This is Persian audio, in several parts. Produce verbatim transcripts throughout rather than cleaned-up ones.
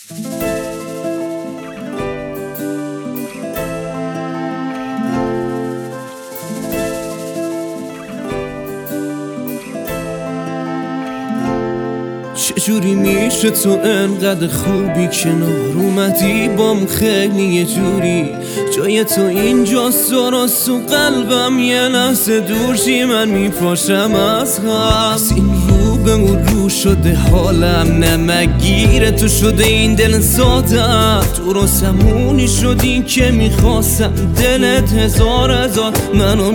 چجوری میشه تو انقدر خوبی کنار اومدی بام خیلی یه جوری جای تو اینجاست درست تو قلبم یه لحظه دور شی من میپاشم از غم این رو به اون رو شده حالم نمگیره تو شده این دل سادم درست همونی شدی که میخواستم دلت هزار هزار منو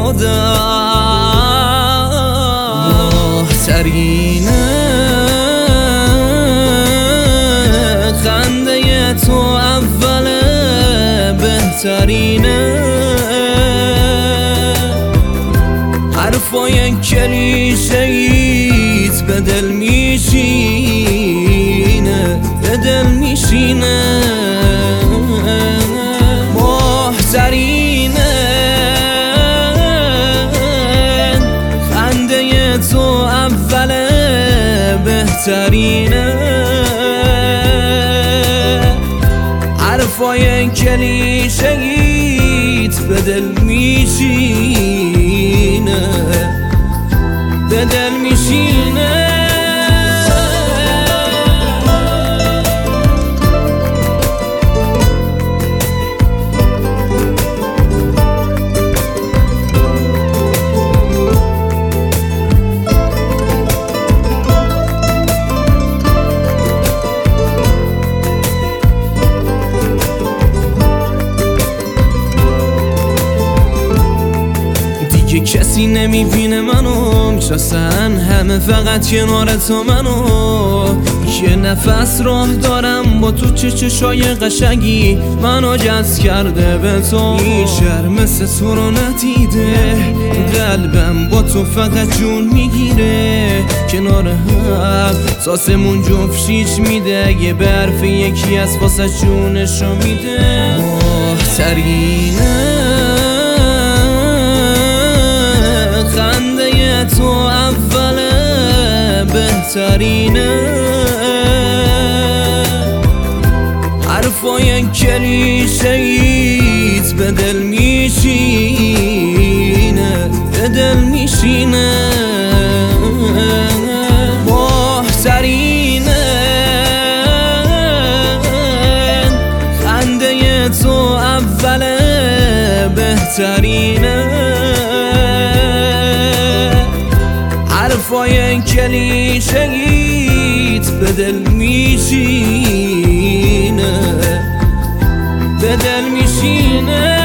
میخوادم محترینه خنده تو اوله بهترینه حرفای کلیشه‌ایت به دل میشینه به دل میشینه محترینه خنده تو اوله بهترینه حرفای کلیشه‌ایت به دل میشینه به دل میشینه که کسی نمیبینه منو میشناسن همه فقط کنار تو منو یه نفس راه دارم با تو چه چشای قشنگی منو جذب کرده به تو این شهر مثل تو رو ندیده قلبم با تو فقط جون میگیره کنار هم ساسمون جفت شیش میده یه برف یکی از واسه جونشو میده محترینه خنده تو اوله بهترینه حرفای کلیشه‌ایت به دل میشینه به دل میشینه محترینه خنده تو اوله بهترینه حرفای کلیشه‌ایت به دل میشینه به دل میشینه